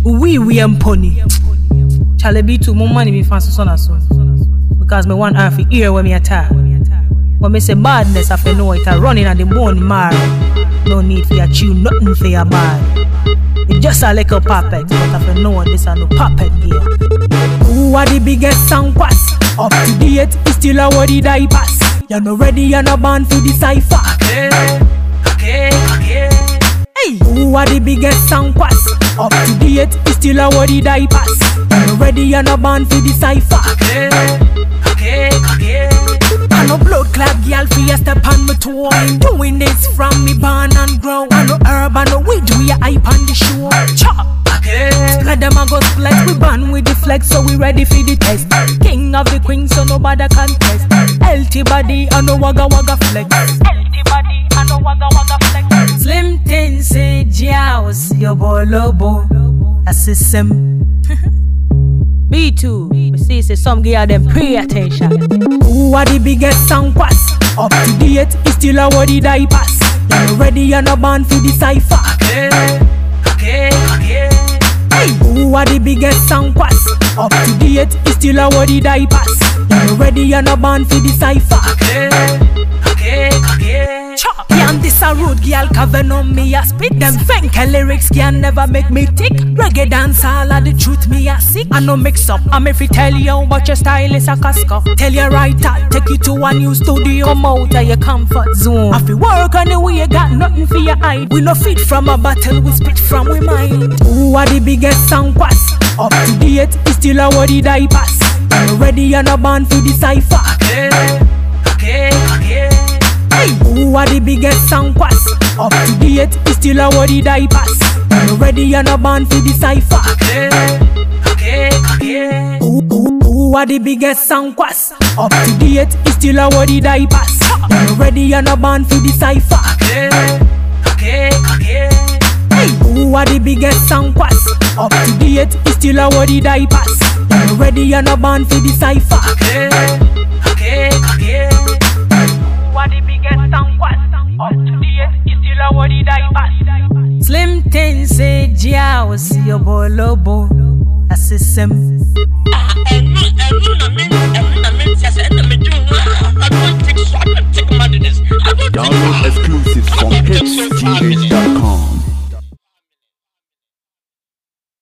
we am pony. Charlie be too more money be fancy son as soon. Because me want her to hear when me attack. When me say badness, I feel know it a running at the bone marrow. No need for your chew, nothing for your bad. It's just a little puppet, but I feel know this a no puppet gear. Who are the biggest song pass? Up to date, it's still a wordy die pass. You're not ready, you're not born for the cipher. Okay. Hey, who are the biggest song pass? Up to date, it's still a wordy die pass. You're not ready, you're not born for the cipher. Okay. I no blood clot girl for your step on my toe. I'm doing this from me born and grow. I no herb, I no weed, we a hype on the show. Chop. Spread them a go split. We born with the flex, so we ready for the test. King of the queen, so nobody can test. Healthy body, I no wagga flex. Healthy body, I no wagga flex. Slim thing say Jaws, your boy Lobo. That's the sim. B2, we see some give them pay attention. Who are the biggest song pass? Up to date, it's still a wordy die pass. You're not ready, you're not born for the cipher. Okay. Hey, who are the biggest song pass? Up to date, it's still a wordy die pass. You're not ready, you're not born for the cipher. Okay. Chop. And this a rude girl covering on me a spit. Them fake lyrics can never make me tick. Reggae dance all of the truth me a sick. I no mix up, I'm if you tell you but your style is a casco. Tell you right out, take you to a new studio. Come out of your comfort zone. If you work on the way, you got nothing for your hide. We no feed from a battle, we spit from we mind. Who are the biggest song pass? Up to date, it's still a wordy die pass. You're not ready, you're not born for the cipher. Okay. Hey, who are the biggest song pass? Up to date, it's still a wordy die pass. You're not ready, you're not born for the cipher. Okay. Who are the biggest song pass? Up to date, it's still a wordy die pass. You're not ready, you're not born for the cipher. Okay. Hey, who are the biggest song pass? Up to date, it's still a wordy die pass. You're not ready, you're not born for the cipher. Okay. Who are the biggest song pass? Up to date, it's still a wordy die pass. Slim thing say Jaws, your boy Lobo. That's the sim.